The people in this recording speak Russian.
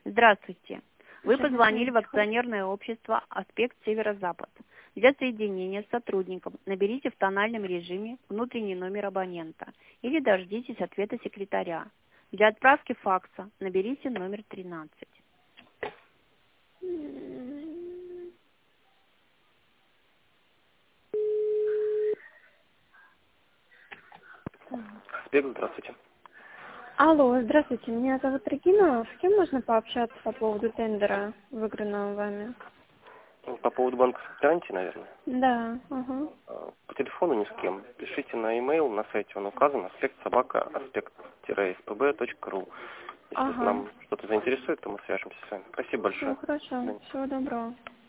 Здравствуйте. Вы Сейчас, позвонили в минуточку. акционерное общество «Аспект Северо-Запад». Для соединения с сотрудником наберите в тональном режиме внутренний номер абонента или дождитесь ответа секретаря. Для отправки факса наберите номер 13. Аспект, здравствуйте. Алло, здравствуйте, меня зовут Регина. С кем можно пообщаться по поводу тендера, выигранного вами? По поводу банковской гарантии, наверное. Да, ага. По телефону ни с кем. Пишите на e-mail, на сайте он указан, аспект-спб.ру. Если Ага. нам что-то заинтересует, то мы свяжемся с вами. Спасибо Все большое. До хорошо. свидания. Всего доброго.